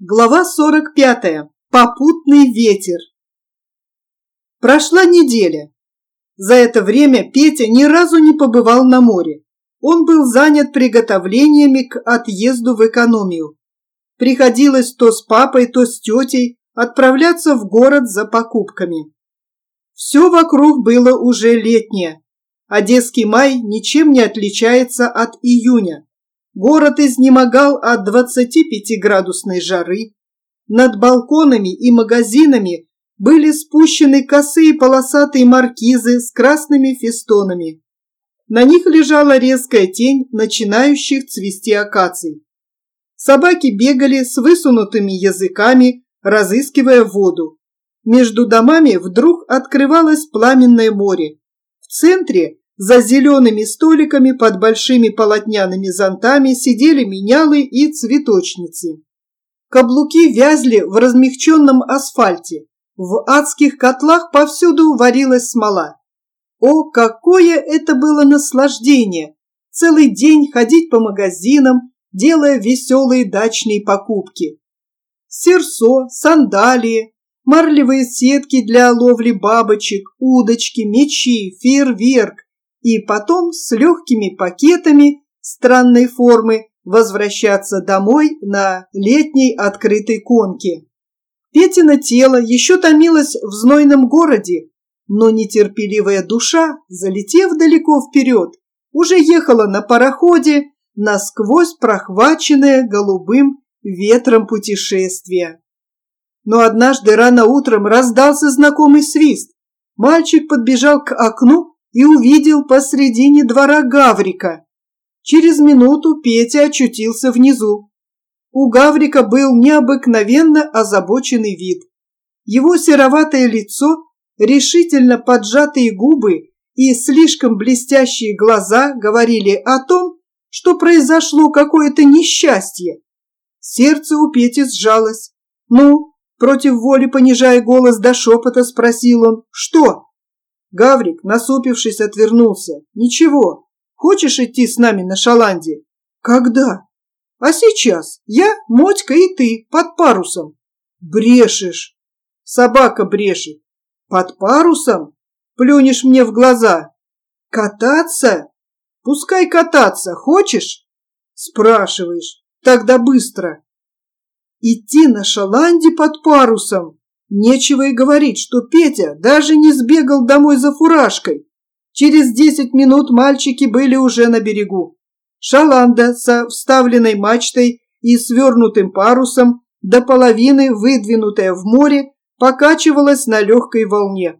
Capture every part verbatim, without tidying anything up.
Глава сорок пятая. Попутный ветер. Прошла неделя. За это время Петя ни разу не побывал на море. Он был занят приготовлениями к отъезду в экономию. Приходилось то с папой, то с тетей отправляться в город за покупками. Все вокруг было уже летнее. Одесский май ничем не отличается от июня. Город изнемогал от двадцатипятиградусной жары. Над балконами и магазинами были спущены косые полосатые маркизы с красными фестонами. На них лежала резкая тень начинающих цвести акаций. Собаки бегали с высунутыми языками, разыскивая воду. Между домами вдруг открывалось пламенное море. В центре, за зелеными столиками под большими полотняными зонтами, сидели менялы и цветочницы. Каблуки вязли в размягченном асфальте. В адских котлах повсюду варилась смола. О, какое это было наслаждение! Целый день ходить по магазинам, делая веселые дачные покупки. Серсо, сандалии, марлевые сетки для ловли бабочек, удочки, мечи, фейерверк. И потом с легкими пакетами странной формы возвращаться домой на летней открытой конке. Петино тело еще томилось в знойном городе, но нетерпеливая душа, залетев далеко вперед, уже ехала на пароходе, насквозь прохваченная голубым ветром путешествия. Но однажды рано утром раздался знакомый свист. Мальчик подбежал к окну и увидел посредине двора Гаврика. Через минуту Петя очутился внизу. У Гаврика был необыкновенно озабоченный вид. Его сероватое лицо, решительно поджатые губы и слишком блестящие глаза говорили о том, что произошло какое-то несчастье. Сердце у Пети сжалось. «Ну?» – против воли понижая голос до шепота, спросил он. «Что?» Гаврик, насупившись, отвернулся. «Ничего. Хочешь идти с нами на шаланде?» «Когда?» «А сейчас. Я, Мотька и ты, под парусом». «Брешешь!» «Собака брешет». «Под парусом? Плюнешь мне в глаза». «Кататься? Пускай кататься. Хочешь?» «Спрашиваешь. Тогда быстро». «Идти на шаланде под парусом?» Нечего и говорить, что Петя даже не сбегал домой за фуражкой. Через десять минут мальчики были уже на берегу. Шаланда со вставленной мачтой и свернутым парусом, до половины выдвинутая в море, покачивалась на легкой волне.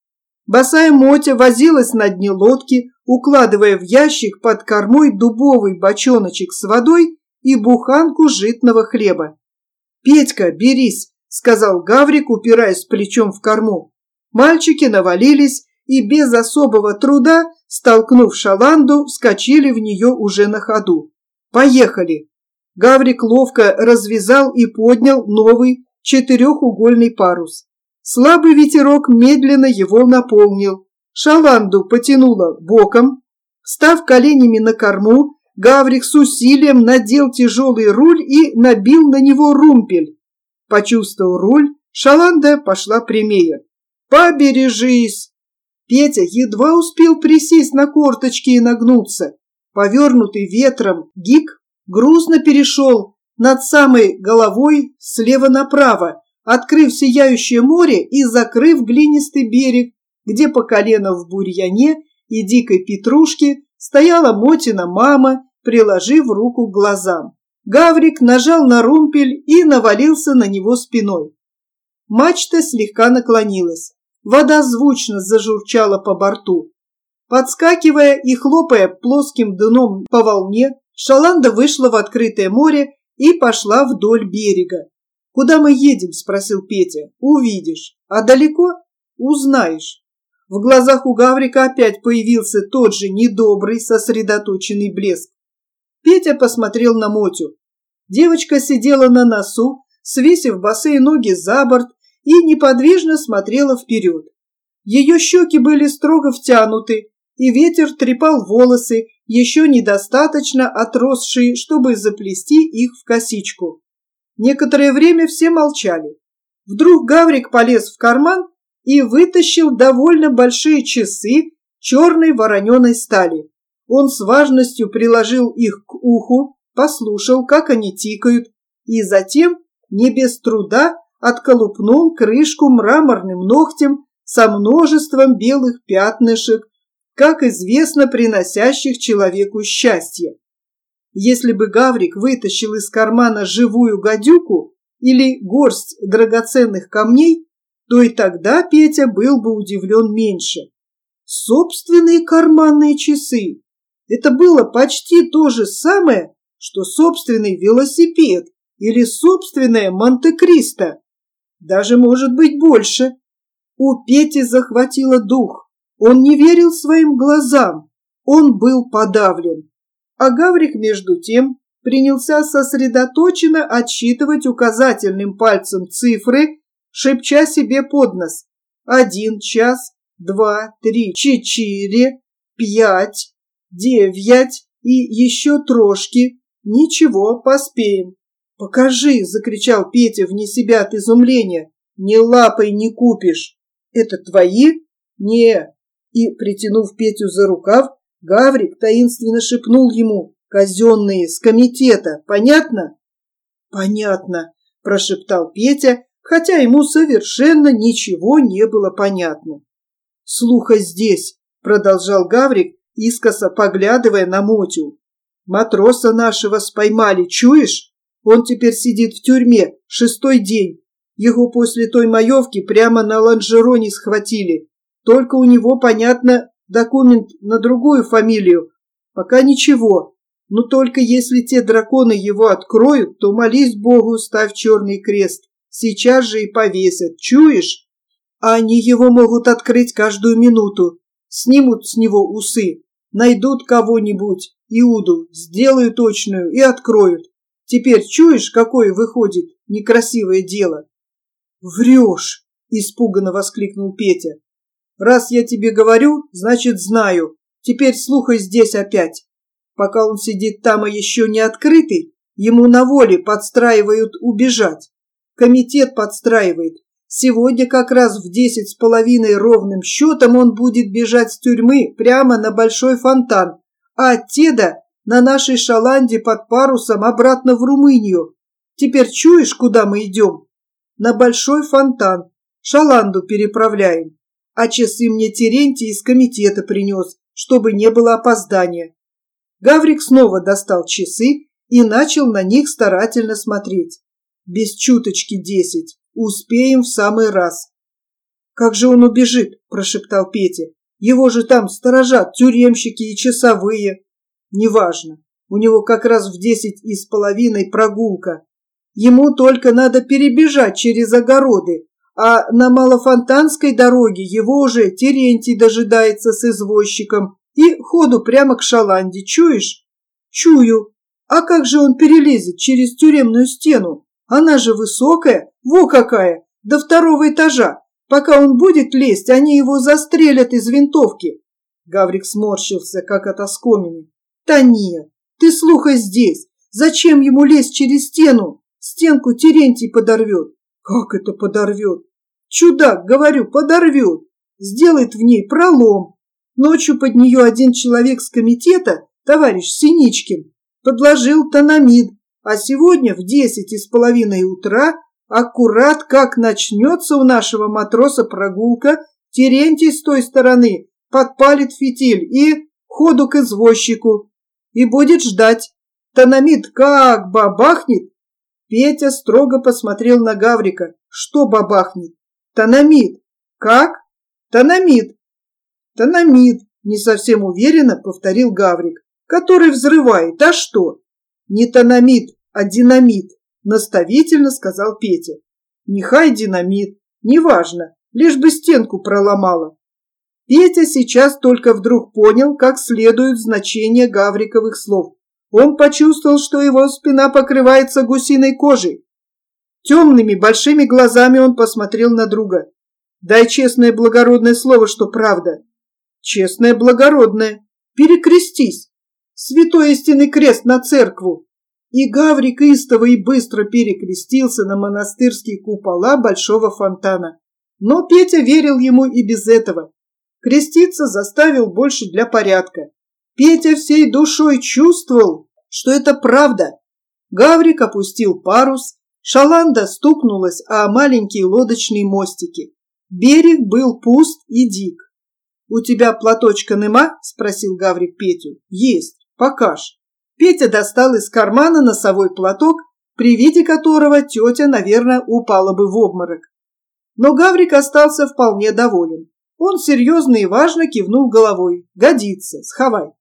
Босая Мотя возилась на дне лодки, укладывая в ящик под кормой дубовый бочоночек с водой и буханку житного хлеба. «Петька, берись!» — сказал Гаврик, упираясь плечом в корму. Мальчики навалились и без особого труда, столкнув шаланду, вскочили в нее уже на ходу. «Поехали!» Гаврик ловко развязал и поднял новый четырехугольный парус. Слабый ветерок медленно его наполнил. Шаланду потянуло боком. Встав коленями на корму, Гаврик с усилием надел тяжелый руль и набил на него румпель. Почувствовав руль, шаланда пошла прямее. «Побережись!» Петя едва успел присесть на корточки и нагнуться. Повернутый ветром гик грузно перешел над самой головой слева направо, открыв сияющее море и закрыв глинистый берег, где по колено в бурьяне и дикой петрушке стояла Мотина мама, приложив руку к глазам. Гаврик нажал на румпель и навалился на него спиной. Мачта слегка наклонилась. Вода звучно зажурчала по борту. Подскакивая и хлопая плоским дном по волне, шаланда вышла в открытое море и пошла вдоль берега. «Куда мы едем?» – спросил Петя. «Увидишь. А далеко? Узнаешь». В глазах у Гаврика опять появился тот же недобрый, сосредоточенный блеск. Петя посмотрел на Мотю. Девочка сидела на носу, свесив босые ноги за борт, и неподвижно смотрела вперед. Ее щеки были строго втянуты, и ветер трепал волосы, еще недостаточно отросшие, чтобы заплести их в косичку. Некоторое время все молчали. Вдруг Гаврик полез в карман и вытащил довольно большие часы черной вороненой стали. Он с важностью приложил их к уху, послушал, как они тикают, и затем, не без труда, отколупнул крышку мраморным ногтем со множеством белых пятнышек, как известно, приносящих человеку счастье. Если бы Гаврик вытащил из кармана живую гадюку или горсть драгоценных камней, то и тогда Петя был бы удивлен меньше. Собственные карманные часы. Это было почти то же самое, что собственный велосипед или собственное Монте-Кристо. Даже, может быть, больше. У Пети захватило дух. Он не верил своим глазам. Он был подавлен. А Гаврик, между тем, принялся сосредоточенно отсчитывать указательным пальцем цифры, шепча себе под нос. Один час, два, три, четыре, пять, девять и еще трошки. Ничего, поспеем. «Покажи!» – закричал Петя вне себя от изумления. «Не лапой не купишь!» «Это твои?» «Не!» И, притянув Петю за рукав, Гаврик таинственно шепнул ему: «Казенные, с комитета, понятно?» «Понятно», – прошептал Петя, хотя ему совершенно ничего не было понятно. «Слуха здесь», – продолжал Гаврик, искоса поглядывая на Мотю. «Матроса нашего споймали, чуешь? Он теперь сидит в тюрьме, шестой день. Его после той маевки прямо на лонжероне схватили. Только у него, понятно, документ на другую фамилию. Пока ничего. Но только если те драконы его откроют, то молись Богу, ставь черный крест. Сейчас же и повесят. Чуешь? А они его могут открыть каждую минуту. Снимут с него усы. Найдут кого-нибудь, Иуду, сделают точную и откроют. Теперь чуешь, какое выходит некрасивое дело?» «Врешь!» – испуганно воскликнул Петя. «Раз я тебе говорю, значит знаю. Теперь слухай здесь опять. Пока он сидит там и еще не открытый, ему на воле подстраивают убежать. Комитет подстраивает. Сегодня как раз в десять с половиной ровным счетом он будет бежать с тюрьмы прямо на Большой фонтан, а оттуда на нашей шаланде под парусом обратно в Румынию. Теперь чуешь, куда мы идем? На Большой фонтан. Шаланду переправляем. А часы мне Терентий из комитета принес, чтобы не было опоздания». Гаврик снова достал часы и начал на них старательно смотреть. «Без чуточки десять. Успеем в самый раз». «Как же он убежит?» – прошептал Петя. «Его же там сторожат тюремщики и часовые». «Неважно. У него как раз в десять и с половиной прогулка. Ему только надо перебежать через огороды, а на Малофонтанской дороге его уже Терентий дожидается с извозчиком и ходу прямо к шаланде. Чуешь?» «Чую. А как же он перелезет через тюремную стену? Она же высокая, во какая, до второго этажа. Пока он будет лезть, они его застрелят из винтовки». Гаврик сморщился, как от оскомины. «Да нет, ты слухай здесь. Зачем ему лезть через стену? Стенку Терентий подорвет». «Как это подорвет?» «Чудак, говорю, подорвет. Сделает в ней пролом. Ночью под нее один человек с комитета, товарищ Синичкин, подложил тономид, а сегодня в десять и с половиной утра, аккурат как начнется у нашего матроса прогулка, Терентий с той стороны подпалит фитиль и ходу к извозчику. И будет ждать. Тономид как бабахнет». Петя строго посмотрел на Гаврика. «Что бабахнет?» «Тономид». «Как?» «Тономид». «Тономид», не совсем уверенно повторил Гаврик. «Который взрывает, а что?» «Не тономид, а динамит», наставительно сказал Петя. «Нехай динамит, неважно, лишь бы стенку проломало». Петя сейчас только вдруг понял, как следует значение Гавриковых слов. Он почувствовал, что его спина покрывается гусиной кожей. Темными большими глазами он посмотрел на друга. «Дай честное благородное слово, что правда». «Честное благородное. Перекрестись. Святой истинный крест на церкву». И Гаврик истово и быстро перекрестился на монастырские купола большого фонтана. Но Петя верил ему и без этого. Креститься заставил больше для порядка. Петя всей душой чувствовал, что это правда. Гаврик опустил парус, шаланда стукнулась о маленькие лодочные мостики. Берег был пуст и дик. «У тебя платочка нема?» – спросил Гаврик Петю. «Есть, покаж». Петя достал из кармана носовой платок, при виде которого тетя, наверное, упала бы в обморок. Но Гаврик остался вполне доволен. Он серьезно и важно кивнул головой. «Годится, сховай».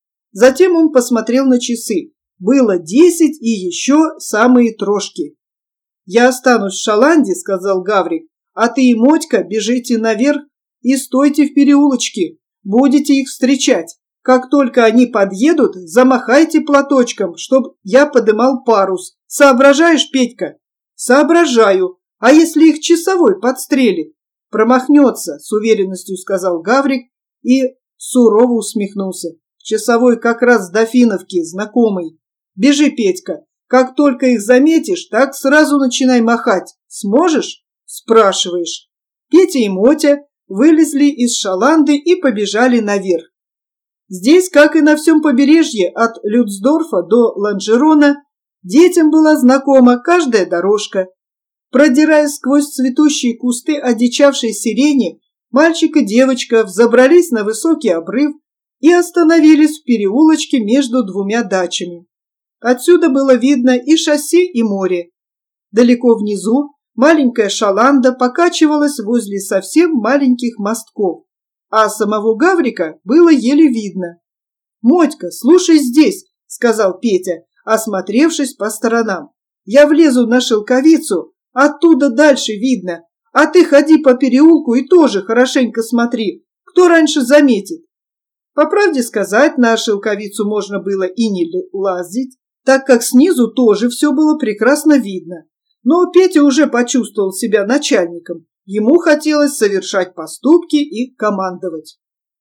Затем он посмотрел на часы. Было десять и еще самые трошки. «Я останусь в шаланде», — сказал Гаврик, «а ты и Мотька бежите наверх и стойте в переулочке. Будете их встречать. Как только они подъедут, замахайте платочком, чтоб я подымал парус. Соображаешь, Петька?» «Соображаю. А если их часовой подстрелит?» «Промахнется», — с уверенностью сказал Гаврик и сурово усмехнулся. «Часовой как раз с Дофиновки, знакомый. Бежи, Петька. Как только их заметишь, так сразу начинай махать. Сможешь?» «Спрашиваешь». Петя и Мотя вылезли из шаланды и побежали наверх. Здесь, как и на всем побережье, от Люцдорфа до Ланжерона, детям была знакома каждая дорожка. Продираясь сквозь цветущие кусты одичавшей сирени, мальчик и девочка взобрались на высокий обрыв и остановились в переулочке между двумя дачами. Отсюда было видно и шоссе, и море. Далеко внизу маленькая шаланда покачивалась возле совсем маленьких мостков, а самого Гаврика было еле видно. «Мотька, слушай здесь», — сказал Петя, осмотревшись по сторонам. «Я влезу на шелковицу, оттуда дальше видно, а ты ходи по переулку и тоже хорошенько смотри, кто раньше заметит». По правде сказать, на шелковицу можно было и не лазить, так как снизу тоже все было прекрасно видно. Но Петя уже почувствовал себя начальником. Ему хотелось совершать поступки и командовать.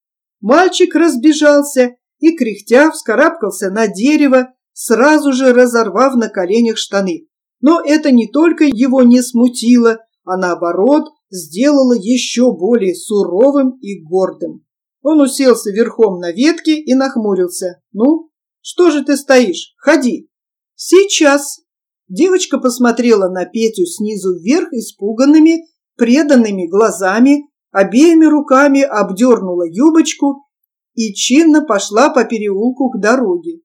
Мальчик разбежался и, кряхтя, вскарабкался на дерево, сразу же разорвав на коленях штаны. Но это не только его не смутило, а наоборот сделало еще более суровым и гордым. Он уселся верхом на ветке и нахмурился. «Ну, что же ты стоишь? Ходи!» «Сейчас!» Девочка посмотрела на Петю снизу вверх испуганными, преданными глазами, обеими руками обдернула юбочку и чинно пошла по переулку к дороге.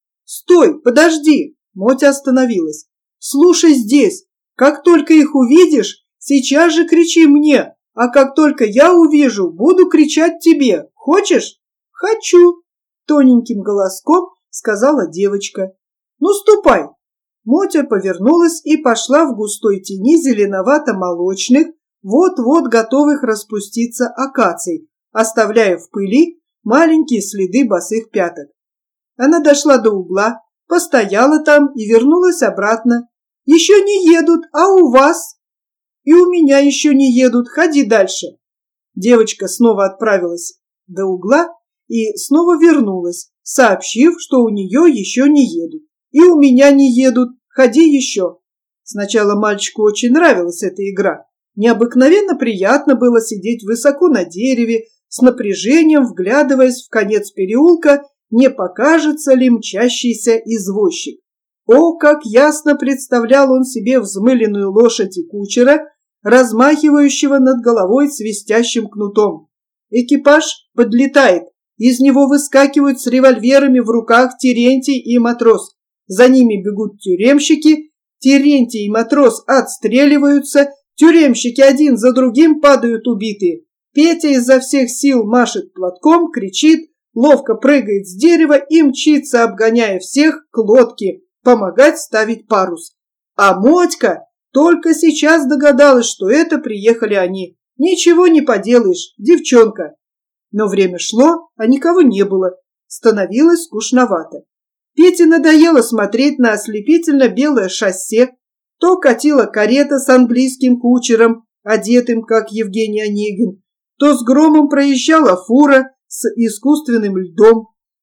«Стой, подожди!» Мотя остановилась. «Слушай здесь, как только их увидишь, сейчас же кричи мне, а как только я увижу, буду кричать тебе. Хочешь?» «Хочу!» Тоненьким голоском сказала девочка. «Ну, ступай!» Мотя повернулась и пошла в густой тени зеленовато-молочных, вот-вот готовых распуститься акаций, оставляя в пыли маленькие следы босых пяток. Она дошла до угла, постояла там и вернулась обратно. «Еще не едут, а у вас?» «И у меня еще не едут, ходи дальше». Девочка снова отправилась до угла и снова вернулась, сообщив, что у нее еще не едут. «И у меня не едут, ходи еще». Сначала мальчику очень нравилась эта игра. Необыкновенно приятно было сидеть высоко на дереве, с напряжением вглядываясь в конец переулка, не покажется ли мчащийся извозчик. О, как ясно представлял он себе взмыленную лошадь и кучера, размахивающего над головой свистящим кнутом. Экипаж подлетает, из него выскакивают с револьверами в руках Терентий и матрос. За ними бегут тюремщики, Терентий и матрос отстреливаются, тюремщики один за другим падают убитые. Петя изо всех сил машет платком, кричит, ловко прыгает с дерева и мчится, обгоняя всех к лодке, помогать ставить парус. А Мотька только сейчас догадалась, что это приехали они. Ничего не поделаешь, девчонка. Но время шло, а никого не было. Становилось скучновато. Пете надоело смотреть на ослепительно белое шоссе. То катила карета с английским кучером, одетым, как Евгений Онегин, то с громом проезжала фура с искусственным льдом.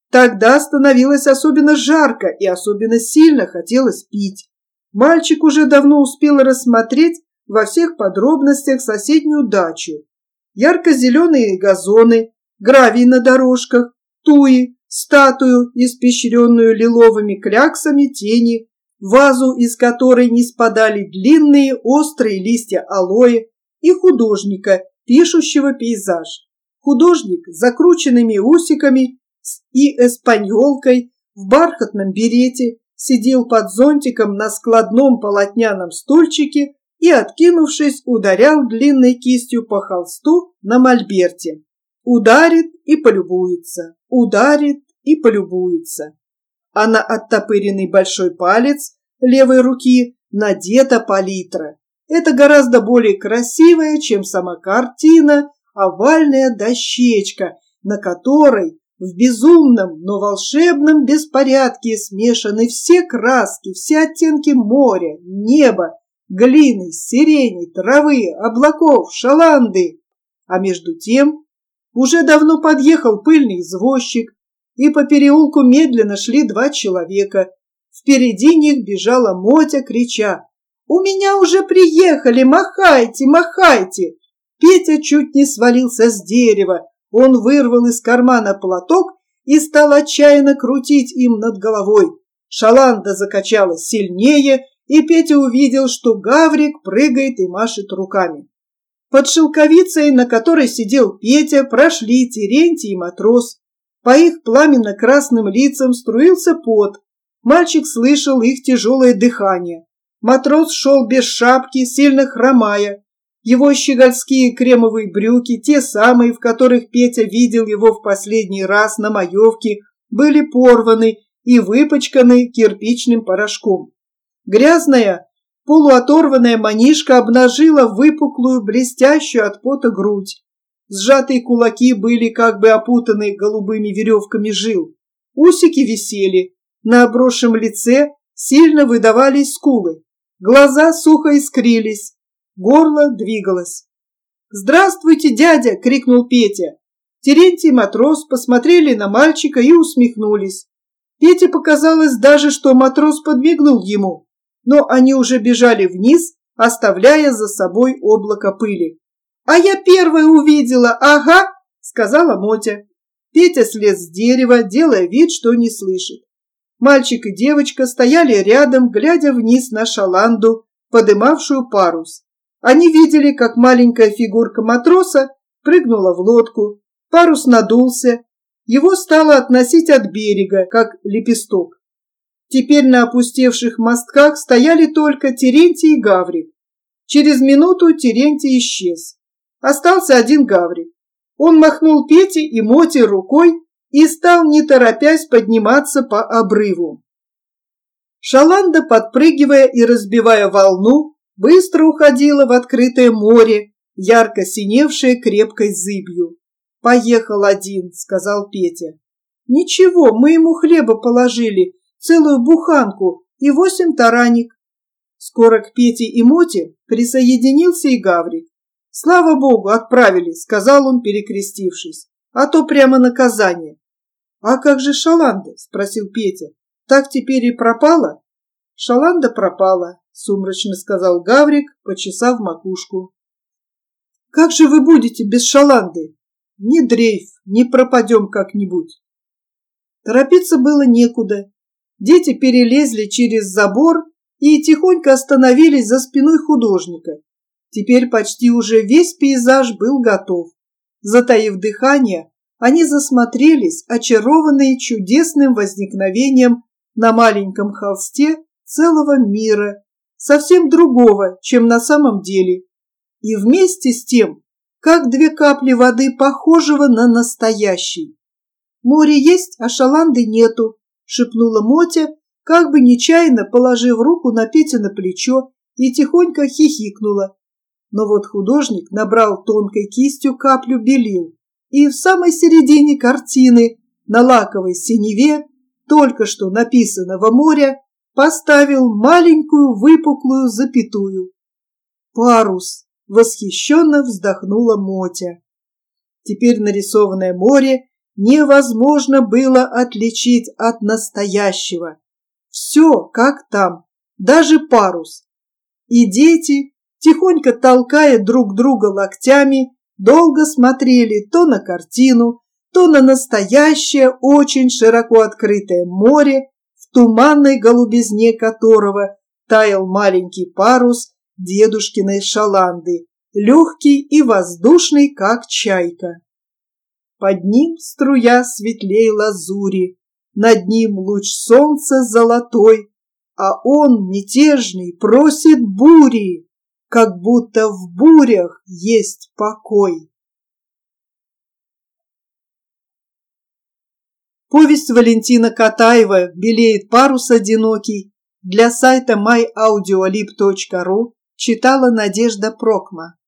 Тогда становилось особенно жарко и особенно сильно хотелось пить. Мальчик уже давно успел рассмотреть во всех подробностях соседнюю дачу. Ярко-зеленые газоны, гравий на дорожках, туи, статую, испещренную лиловыми кляксами тени, вазу, из которой не спадали длинные острые листья алоэ, и художника, пишущего пейзаж. Художник с закрученными усиками и эспаньолкой в бархатном берете сидел под зонтиком на складном полотняном стульчике и, откинувшись, ударял длинной кистью по холсту на мольберте. Ударит и полюбуется, ударит и полюбуется. А на оттопыренный большой палец левой руки надета палитра. Это гораздо более красивая, чем сама картина, овальная дощечка, на которой в безумном, но волшебном беспорядке смешаны все краски, все оттенки моря, неба, глины, сирени, травы, облаков, шаланды. А между тем уже давно подъехал пыльный извозчик, и по переулку медленно шли два человека. Впереди них бежала Мотя, крича: «У меня уже приехали! Махайте, махайте!» Петя чуть не свалился с дерева. Он вырвал из кармана платок и стал отчаянно крутить им над головой. Шаланда закачалась сильнее, и Петя увидел, что Гаврик прыгает и машет руками. Под шелковицей, на которой сидел Петя, прошли Терентий и матрос. По их пламенно-красным лицам струился пот. Мальчик слышал их тяжелое дыхание. Матрос шел без шапки, сильно хромая. Его щегольские кремовые брюки, те самые, в которых Петя видел его в последний раз на маевке, были порваны и выпачканы кирпичным порошком. Грязная, полуоторванная манишка обнажила выпуклую, блестящую от пота грудь. Сжатые кулаки были как бы опутаны голубыми веревками жил. Усики висели. На обросшем лице сильно выдавались скулы. Глаза сухо искрились. Горло двигалось. «Здравствуйте, дядя!» — крикнул Петя. Терентий и матрос посмотрели на мальчика и усмехнулись. Пете показалось даже, что матрос подмигнул ему, но они уже бежали вниз, оставляя за собой облако пыли. «А я первая увидела, ага!» — сказала Мотя. Петя слез с дерева, делая вид, что не слышит. Мальчик и девочка стояли рядом, глядя вниз на шаланду, подымавшую парус. Они видели, как маленькая фигурка матроса прыгнула в лодку. Парус надулся. Его стало относить от берега, как лепесток. Теперь на опустевших мостках стояли только Терентий и Гаврик. Через минуту Терентий исчез. Остался один Гаврик. Он махнул Пете и Моте рукой и стал, не торопясь, подниматься по обрыву. Шаланда, подпрыгивая и разбивая волну, быстро уходила в открытое море, ярко синевшее крепкой зыбью. «Поехал один», — сказал Петя. «Ничего, мы ему хлеба положили, целую буханку и восемь тараник». Скоро к Пете и Моте присоединился и Гаврик. «Слава Богу, отправили», — сказал он, перекрестившись, «а то прямо наказание». «А как же Шаланда?» — спросил Петя. «Так теперь и пропала?» «Шаланда пропала», — сумрачно сказал Гаврик, почесав макушку. «Как же вы будете без Шаланды? Не дрейф, не пропадем как-нибудь». Торопиться было некуда. Дети перелезли через забор и тихонько остановились за спиной художника. Теперь почти уже весь пейзаж был готов. Затаив дыхание, они засмотрелись, очарованные чудесным возникновением на маленьком холсте целого мира, совсем другого, чем на самом деле. И вместе с тем, как две капли воды, похожего на настоящий. «Море есть, а Шаланды нету», — шепнула Мотя, как бы нечаянно положив руку на Петя на плечо, и тихонько хихикнула. Но вот художник набрал тонкой кистью каплю белил, и в самой середине картины, на лаковой синеве, только что написанного моря, поставил маленькую выпуклую запятую. «Парус!» — восхищенно вздохнула Мотя. Теперь нарисованное море невозможно было отличить от настоящего. Все как там, даже парус. И дети, тихонько толкая друг друга локтями, долго смотрели то на картину, то на настоящее очень широко открытое море, в туманной голубизне которого таял маленький парус дедушкиной шаланды, легкий и воздушный, как чайка. Под ним струя светлей лазури, над ним луч солнца золотой, а он, мятежный, просит бури, как будто в бурях есть покой. Повесть Валентина Катаева «Белеет парус одинокий» для сайта май аудиолиб точка ру читала Надежда Прокма.